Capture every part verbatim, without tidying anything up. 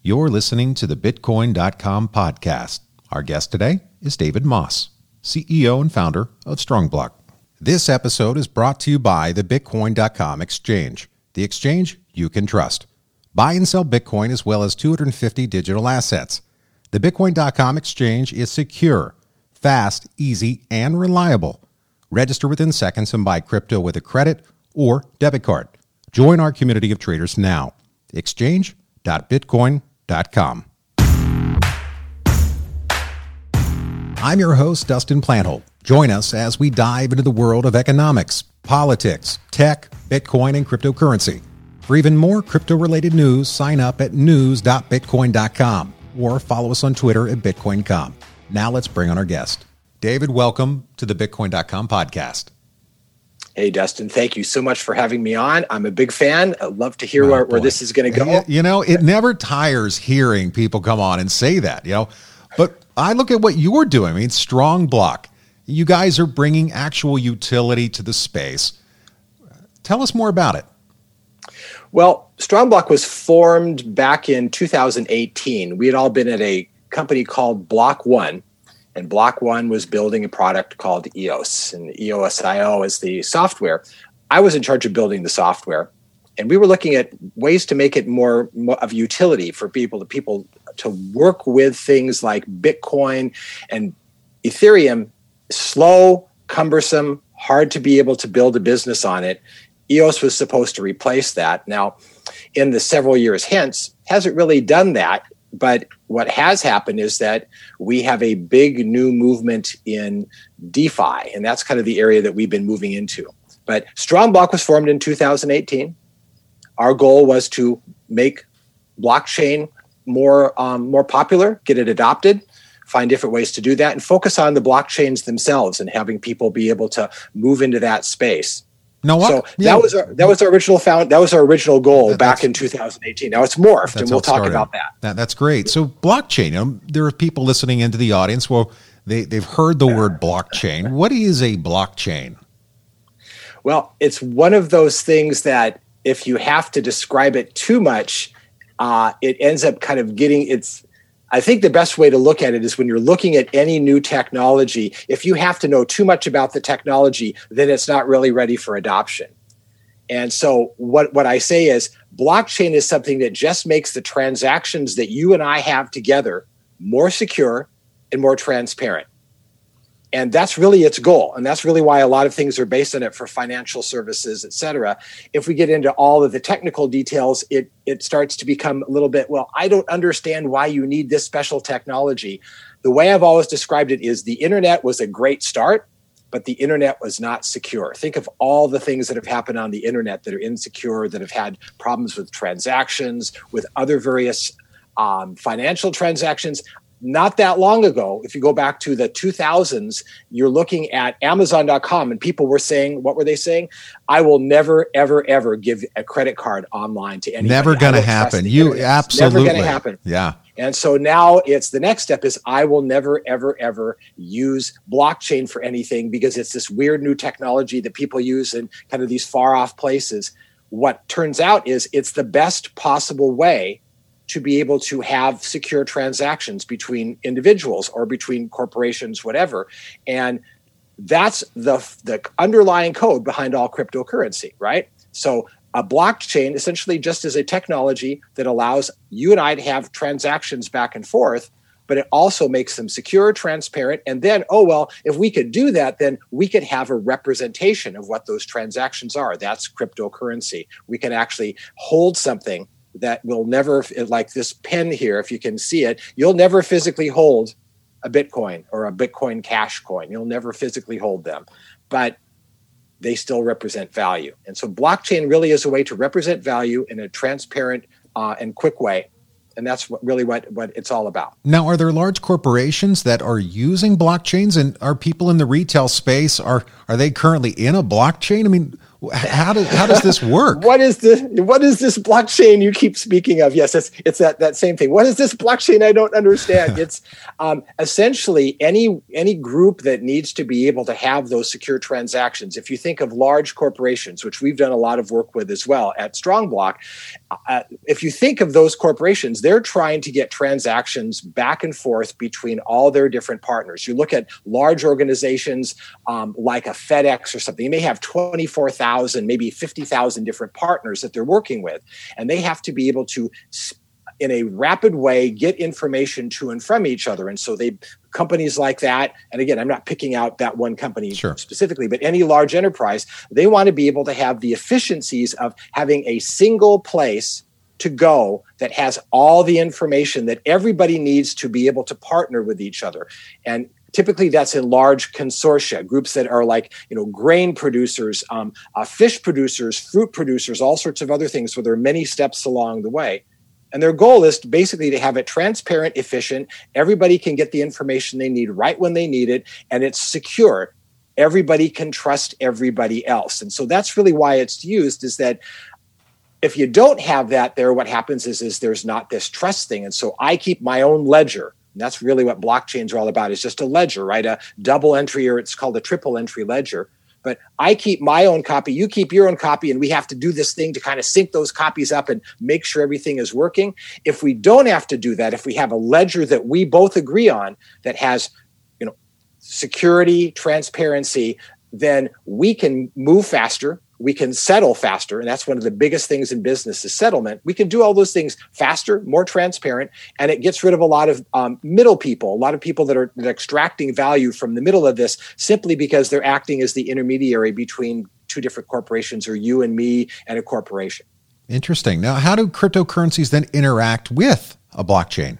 You're listening to the Bitcoin dot com podcast. Our guest today is David Moss, C E O and founder of StrongBlock. This episode is brought to you by the Bitcoin dot com exchange, the exchange you can trust. Buy and sell Bitcoin as well as two hundred fifty digital assets. The Bitcoin dot com exchange is secure, fast, easy, and reliable. Register within seconds and buy crypto with a credit or debit card. Join our community of traders now. exchange dot bitcoin dot com. I'm your host, Dustin Plantholt. Join us as we dive into the world of economics, politics, tech, Bitcoin, and cryptocurrency. For even more crypto-related news, sign up at news dot bitcoin dot com or follow us on Twitter at bitcoin dot com. Now let's bring on our guest. David, welcome to the Bitcoin dot com podcast. Hey, Dustin, thank you so much for having me on. I'm a big fan. I'd love to hear oh, where, where this is going to go. You know, it never tires hearing people come on and say that, you know. But I look at what you're doing. I mean, StrongBlock. You guys are bringing actual utility to the space. Tell us more about it. Well, StrongBlock was formed back in two thousand eighteen. We had all been at a company called Block One. And Block One was building a product called E O S, and E O S I O is the software. I was in charge of building the software, and we were looking at ways to make it more, more of utility for people, to people to work with things like Bitcoin and Ethereum. Slow, cumbersome, hard to be able to build a business on it. E O S was supposed to replace that. Now, in the several years hence, hasn't really done that. But what has happened is that we have a big new movement in DeFi, and that's kind of the area that we've been moving into. But StrongBlock was formed in two thousand eighteen. Our goal was to make blockchain more um, more popular, get it adopted, find different ways to do that, and focus on the blockchains themselves and having people be able to move into that space. No, what? So yeah. that was our that was our original found that was our original goal that, back in two thousand eighteen. Now it's morphed, and we'll talk started. about that. that. That's great. So blockchain, you know, there are people listening into the audience. Well, they they've heard the word blockchain. What is a blockchain? Well, it's one of those things that if you have to describe it too much, uh, it ends up kind of getting it's. I think the best way to look at it is when you're looking at any new technology, if you have to know too much about the technology, then it's not really ready for adoption. And so what, what I say is blockchain is something that just makes the transactions that you and I have together more secure and more transparent. And that's really its goal. And that's really why a lot of things are based on it for financial services, et cetera. If we get into all of the technical details, it, it starts to become a little bit, well, I don't understand why you need this special technology. The way I've always described it is the internet was a great start, but the internet was not secure. Think of all the things that have happened on the internet that are insecure, that have had problems with transactions, with other various um, financial transactions. Not that long ago, if you go back to the two thousands, you're looking at Amazon dot com and people were saying, what were they saying? I will never, ever, ever give a credit card online to anybody. Never going to happen. You internet. absolutely. Never going to happen. Yeah. And so now it's the next step is I will never, ever, ever use blockchain for anything because it's this weird new technology that people use in kind of these far off places. What turns out is it's the best possible way to be able to have secure transactions between individuals or between corporations, whatever. And that's the, the underlying code behind all cryptocurrency, right? So a blockchain essentially just is a technology that allows you and I to have transactions back and forth, but it also makes them secure, transparent, and then, oh, well, if we could do that, then we could have a representation of what those transactions are. That's cryptocurrency. We can actually hold something that will never, like this pen here, if you can see it, you'll never physically hold a Bitcoin or a Bitcoin Cash coin. You'll never physically hold them, but they still represent value. And so blockchain really is a way to represent value in a transparent uh, and quick way. And that's what, really what, what it's all about. Now, are there large corporations that are using blockchains, and are people in the retail space, are, are they currently in a blockchain? I mean, How does how does this work? What is this? What is this blockchain you keep speaking of? Yes, it's it's that, that same thing. What is this blockchain? I don't understand. It's um, essentially any any group that needs to be able to have those secure transactions. If you think of large corporations, which we've done a lot of work with as well at StrongBlock, uh, if you think of those corporations, they're trying to get transactions back and forth between all their different partners. You look at large organizations um, like a FedEx or something. You may have twenty-four thousand, maybe fifty thousand different partners that they're working with. And they have to be able to, in a rapid way, get information to and from each other. And so they, companies like that, and again, I'm not picking out that one company sure. specifically, but any large enterprise, they want to be able to have the efficiencies of having a single place to go that has all the information that everybody needs to be able to partner with each other. And typically, that's in large consortia, groups that are like, you know, grain producers, um, uh, fish producers, fruit producers, all sorts of other things, where there are many steps along the way. And their goal is to basically to have it transparent, efficient. Everybody can get the information they need right when they need it, and it's secure. Everybody can trust everybody else. And so that's really why it's used, is that if you don't have that there, what happens is, is there's not this trust thing. And so I keep my own ledger. And that's really what blockchains are all about. It's just a ledger, right? A double entry, or it's called a triple entry ledger. But I keep my own copy, you keep your own copy, and we have to do this thing to kind of sync those copies up and make sure everything is working. If we don't have to do that, if we have a ledger that we both agree on that has, you know, security, transparency, then we can move faster. We can settle faster, and that's one of the biggest things in business is settlement. We can do all those things faster, more transparent, and it gets rid of a lot of um, middle people, a lot of people that are, that are extracting value from the middle of this simply because they're acting as the intermediary between two different corporations, or you and me and a corporation. Interesting. Now, how do cryptocurrencies then interact with a blockchain?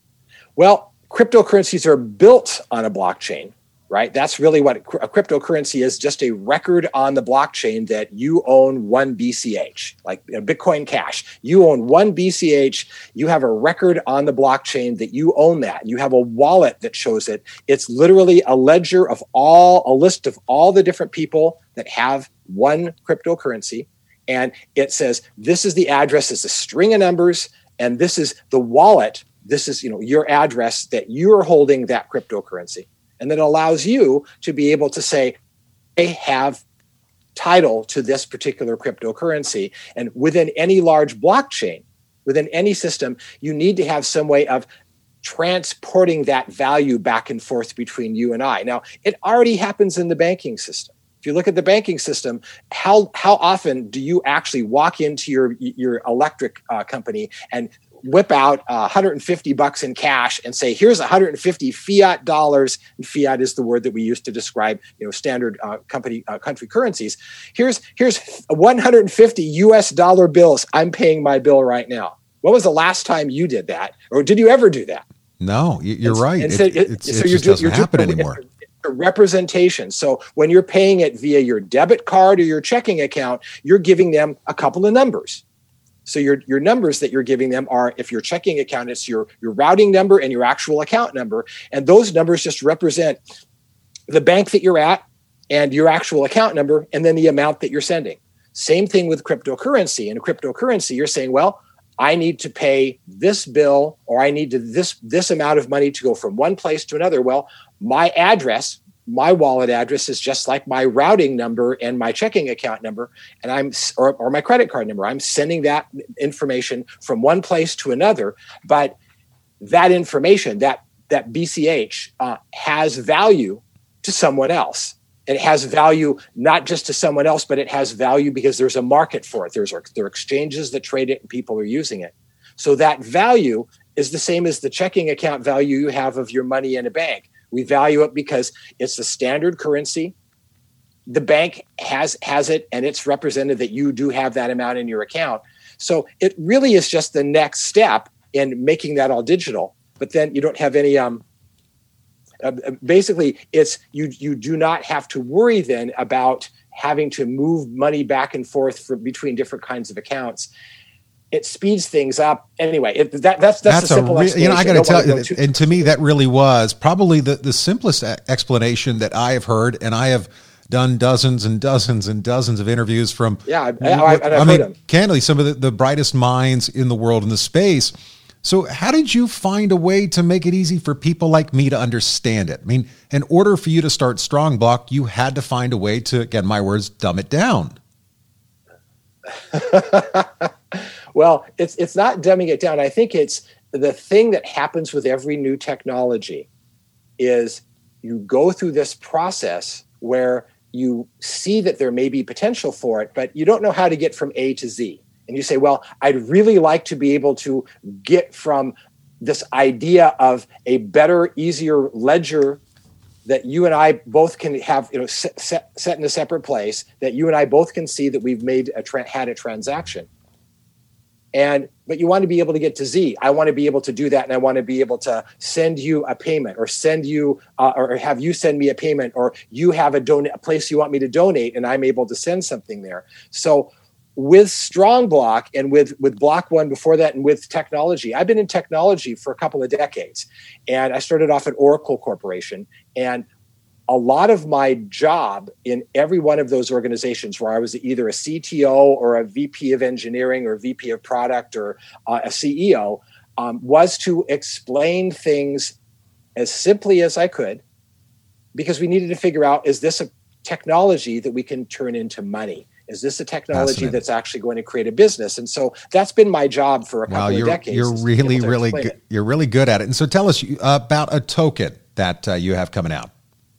Well, cryptocurrencies are built on a blockchain. Right? That's really what a cryptocurrency is, just a record on the blockchain that you own one B C H, like Bitcoin Cash. You own one B C H. You have a record on the blockchain that you own that. You have a wallet that shows it. It's literally a ledger of all, a list of all the different people that have one cryptocurrency. And it says, this is the address, it's a string of numbers, and this is the wallet. This is, you know, your address that you're holding that cryptocurrency. And then it allows you to be able to say, they have title to this particular cryptocurrency. And within any large blockchain, within any system, you need to have some way of transporting that value back and forth between you and I. Now, it already happens in the banking system. If you look at the banking system, how how often do you actually walk into your your electric uh, company and whip out uh, one hundred fifty bucks in cash and say, here's one hundred fifty fiat dollars. And fiat is the word that we use to describe, you know, standard uh, company uh, country currencies. Here's here's one hundred fifty U S dollar bills. I'm paying my bill right now. When was the last time you did that, or did you ever do that? No, you're and, right. And it, so it, it's, so it you're just doesn't you're happen doing, anymore. A representation. So when you're paying it via your debit card or your checking account, you're giving them a couple of numbers. So your your numbers that you're giving them are, if your checking account, it's your, your routing number and your actual account number. And those numbers just represent the bank that you're at and your actual account number, and then the amount that you're sending. Same thing with cryptocurrency. In cryptocurrency, you're saying, well, I need to pay this bill, or I need to this this amount of money to go from one place to another. Well, my address, my wallet address is just like my routing number and my checking account number, and I'm or, or my credit card number. I'm sending that information from one place to another, but that information, that that B C H, uh, has value to someone else. It has value not just to someone else, but it has value because there's a market for it. There's there are exchanges that trade it, and people are using it. So that value is the same as the checking account value you have of your money in a bank. We value it because it's the standard currency. The bank has has it, and it's represented that you do have that amount in your account. So it really is just the next step in making that all digital. But then you don't have any. Um, uh, basically, it's you. You do not have to worry then about having to move money back and forth for, between different kinds of accounts. It speeds things up. Anyway, it, that, that's that's, that's a simple re- explanation. You know, I got to tell you, and to me, yeah. that really was probably the, the simplest explanation that I have heard, and I have done dozens and dozens and dozens of interviews from, yeah, I, I, I've I heard mean, them. candidly, some of the, the brightest minds in the world in the space. So how did you find a way to make it easy for people like me to understand it? I mean, in order for you to start StrongBlock, you had to find a way to, again, my words, dumb it down. Well, it's it's not dumbing it down. I think it's the thing that happens with every new technology is you go through this process where you see that there may be potential for it, but you don't know how to get from A to Z. And you say, well, I'd really like to be able to get from this idea of a better, easier ledger that you and I both can have, you know, set, set, set in a separate place, that you and I both can see that we've made a tra- had a transaction. And, but you want to be able to get to Z. I want to be able to do that. And I want to be able to send you a payment or send you, uh, or have you send me a payment, or you have a, don- a place you want me to donate and I'm able to send something there. So with StrongBlock and with, with Block One before that, and with technology, I've been in technology for a couple of decades. And I started off at Oracle Corporation. And a lot of my job in every one of those organizations where I was either a C T O or a V P of engineering or V P of product or uh, a C E O um, was to explain things as simply as I could, because we needed to figure out, is this a technology that we can turn into money? Is this a technology that's actually going to create a business? And so that's been my job for a couple wow, of you're, decades. You're really, really, good, you're really good at it. And so tell us uh, about a token that uh, you have coming out.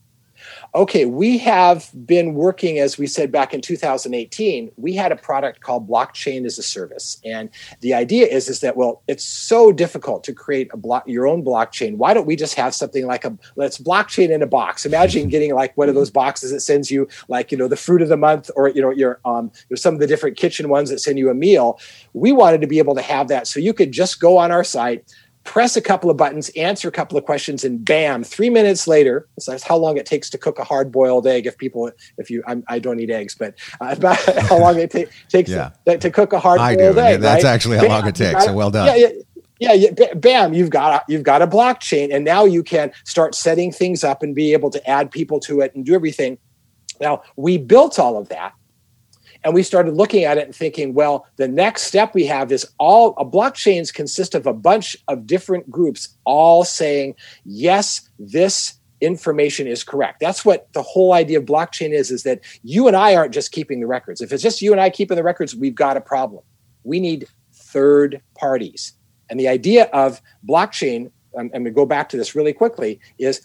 Okay, we have been working, as we said back in two thousand eighteen, we had a product called Blockchain as a Service. And the idea is, is that, well, it's so difficult to create a block, your own blockchain. Why don't we just have something like a, let's blockchain in a box. Imagine getting like one of those boxes that sends you like, you know, the fruit of the month, or, you know, your, um, there's some of the different kitchen ones that send you a meal. We wanted to be able to have that. So you could just go on our site, press a couple of buttons, answer a couple of questions, and bam, three minutes later, that's how long it takes to cook a hard-boiled egg. If people, if you, I'm, I don't eat eggs, but uh, about how long it ta- takes yeah. to, to cook a hard-boiled egg. That's right? actually how bam, long it takes. Got, so well done. Yeah, yeah, yeah, yeah. Bam, you've got a, you've got a blockchain, and now you can start setting things up and be able to add people to it and do everything. Now, we built all of that. And we started looking at it and thinking, well, the next step we have is all a blockchains consist of a bunch of different groups all saying, yes, this information is correct. That's what the whole idea of blockchain is, is that you and I aren't just keeping the records. If it's just you and I keeping the records, we've got a problem. We need third parties. And the idea of blockchain, I'm, I'm going to go back to this really quickly, is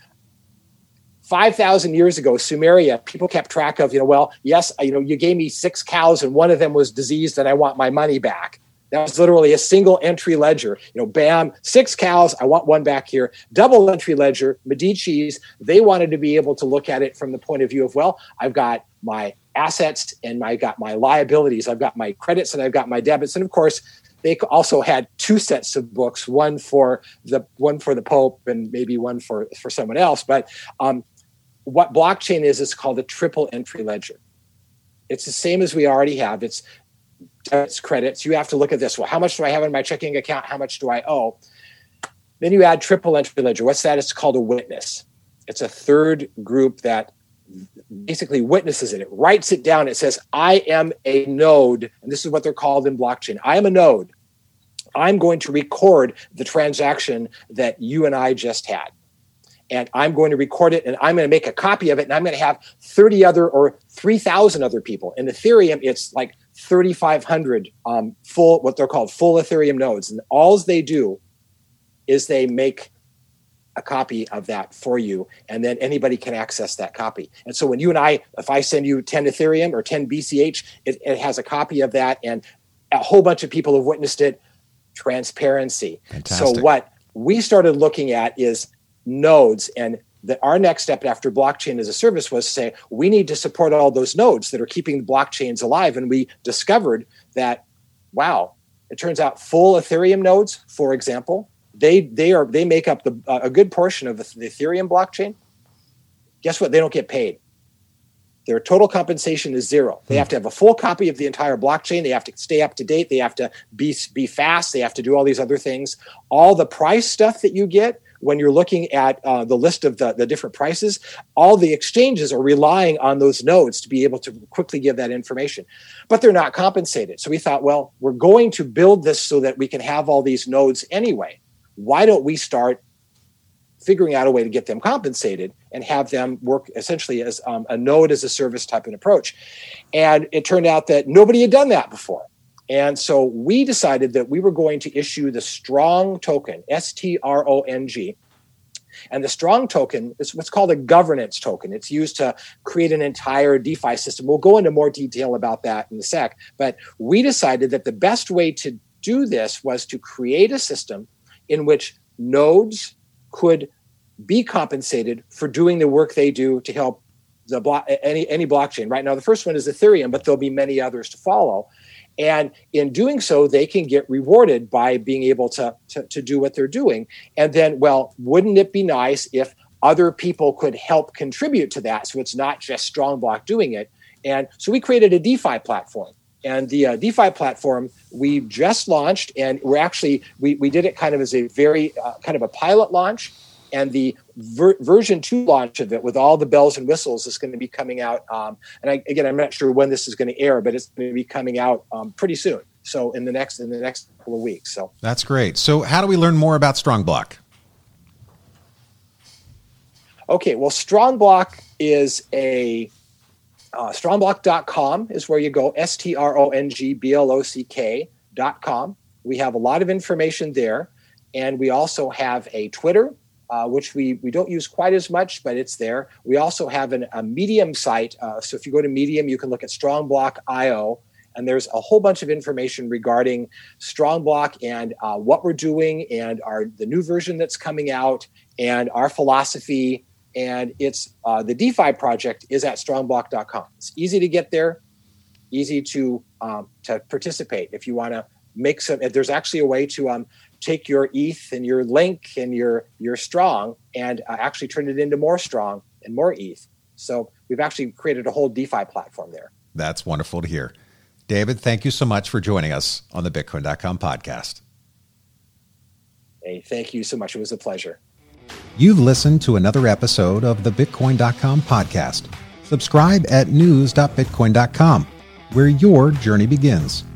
five thousand years ago, Sumeria, people kept track of, you know, well, yes, you know, you gave me six cows and one of them was diseased and I want my money back. That was literally a single entry ledger. You know, bam, six cows, I want one back here. Double entry ledger, Medici's, they wanted to be able to look at it from the point of view of, well, I've got my assets and I got my liabilities. I've got my credits and I've got my debits. And of course, they also had two sets of books, one for the one for the Pope and maybe one for, for someone else. But um, what blockchain is, is called a triple entry ledger. It's the same as we already have. It's debits, credits. You have to look at this. Well, how much do I have in my checking account? How much do I owe? Then you add triple entry ledger. What's that? It's called a witness. It's a third group that basically witnesses it. It writes it down. It says, I am a node. And this is what they're called in blockchain. I am a node. I'm going to record the transaction that you and I just had. And I'm going to record it and I'm going to make a copy of it. And I'm going to have thirty other or three thousand other people. In Ethereum, it's like thirty-five hundred um, full, what they're called full Ethereum nodes. And all they do is they make a copy of that for you. And then anybody can access that copy. And so when you and I, if I send you ten Ethereum or ten B C H, it, it has a copy of that. And a whole bunch of people have witnessed it. Transparency. Fantastic. So what we started looking at is nodes, and the, our next step after blockchain as a service was to say we need to support all those nodes that are keeping the blockchains alive. And we discovered that, wow, it turns out full Ethereum nodes, for example, they they are they make up the uh, a good portion of the, the Ethereum blockchain. Guess what? They don't get paid. Their total compensation is zero. They have to have a full copy of the entire blockchain. They have to stay up to date. They have to be be fast. They have to do all these other things. All the price stuff that you get when you're looking at uh, the list of the, the different prices, all the exchanges are relying on those nodes to be able to quickly give that information, but they're not compensated. So we thought, well, we're going to build this so that we can have all these nodes anyway. Why don't we start figuring out a way to get them compensated and have them work essentially as um, a node as a service type of approach? And it turned out that nobody had done that before. And so we decided that we were going to issue the Strong token, S T R O N G. And the Strong token is what's called a governance token. It's used to create an entire DeFi system. We'll go into more detail about that in a sec. But we decided that the best way to do this was to create a system in which nodes could be compensated for doing the work they do to help the block, any any blockchain. Right now, the first one is Ethereum, but there'll be many others to follow. And in doing so, they can get rewarded by being able to, to, to do what they're doing. And then, well, wouldn't it be nice if other people could help contribute to that, so it's not just Strongblock doing it? And so we created a DeFi platform. And the uh, DeFi platform we just launched, and we're actually, we, we did it kind of as a very, uh, kind of a pilot launch. And the ver- version two launch of it with all the bells and whistles is going to be coming out. Um, and I, again, I'm not sure when this is going to air, but it's going to be coming out um, pretty soon. So in the next in the next couple of weeks. So that's great. So how do we learn more about Strongblock? Okay, well, Strongblock is a uh, strongblock dot com is where you go. S T R O N G B L O C K dot com. We have a lot of information there, and we also have a Twitter. Uh, which we, we don't use quite as much, but it's there. We also have an, a Medium site. Uh, so if you go to Medium, you can look at Strongblock dot io, and there's a whole bunch of information regarding Strongblock and uh, what we're doing and our the new version that's coming out and our philosophy. And it's uh, the DeFi project is at strongblock dot com. It's easy to get there, easy to um, to participate. If you want to make some, there's actually a way to um, take your E T H and your Link and your your Strong and uh, actually turn it into more Strong and more E T H. So we've actually created a whole DeFi platform there. That's wonderful to hear. David, thank you so much for joining us on the Bitcoin dot com podcast. Hey, thank you so much. It was a pleasure. You've listened to another episode of the Bitcoin dot com podcast. Subscribe at news dot bitcoin dot com, where your journey begins.